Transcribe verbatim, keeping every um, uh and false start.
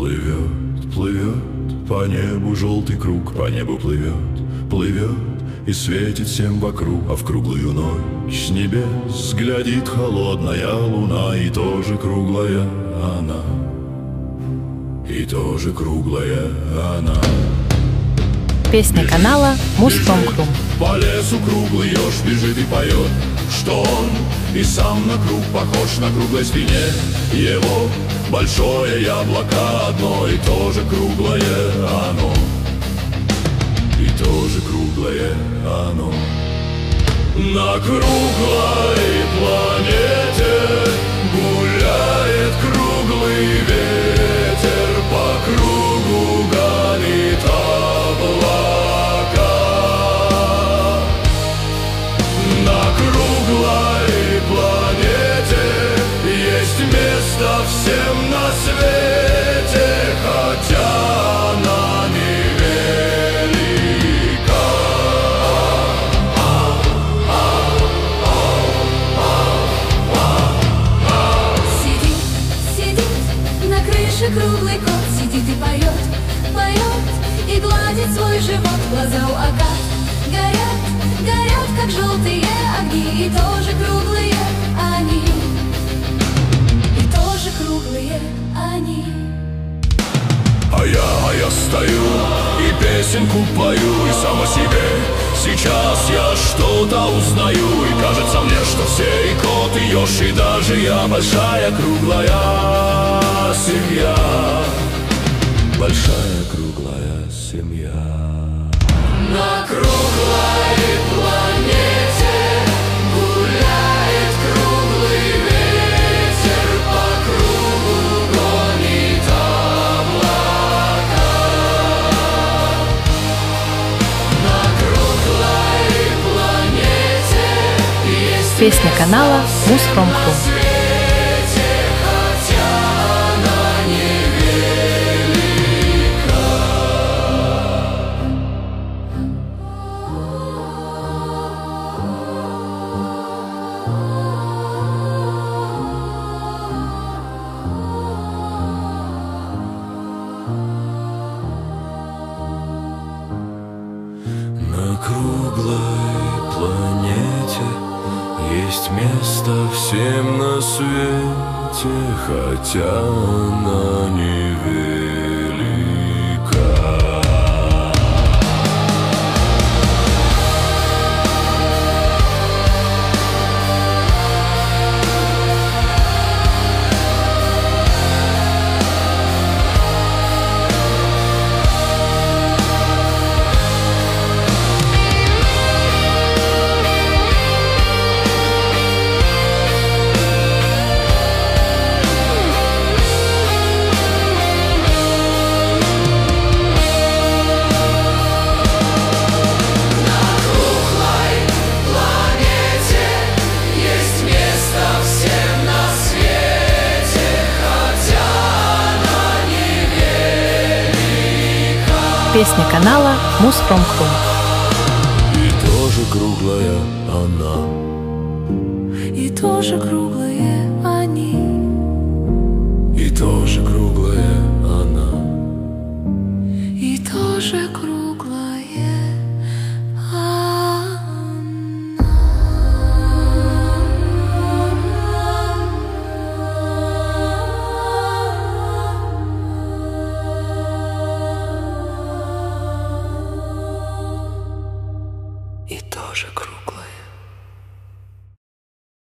Плывет, плывет по небу желтый круг, по небу плывет, плывет и светит всем вокруг. А в круглую ночь с небес глядит холодная луна, и тоже круглая она, и тоже круглая она. Песня канала Музпромхрум. По лесу круглый еж бежит и поет, что он и сам на круг похож, на круглой спине его большое яблоко одно, и тоже круглое оно, и тоже круглое оно. На круглой планете гуляет круглый ветер, по кругу гонит облака. На круглой планете есть место всем на свете, хотя она невелика. Сидит, сидит на крыше круглый кот, сидит и поет, поет и гладит свой живот. Глаза у агат горят, горят, как желтые огни, и тоже круглые они, и тоже круглые они. А я, а я стою и песенку пою, и сам о себе сейчас я что-то узнаю. И кажется мне, что все и кот, и еж, и даже я большая круглая семья, большая круглая семья. На круглой планете гуляет круглый ветер, по кругу гонит облака. На круглой планете есть Песня канала Музпромхрум. На круглой планете есть место всем на свете, хотя она невелика. Песня канала Музпромхрум. И тоже круглая она, И тоже круглая.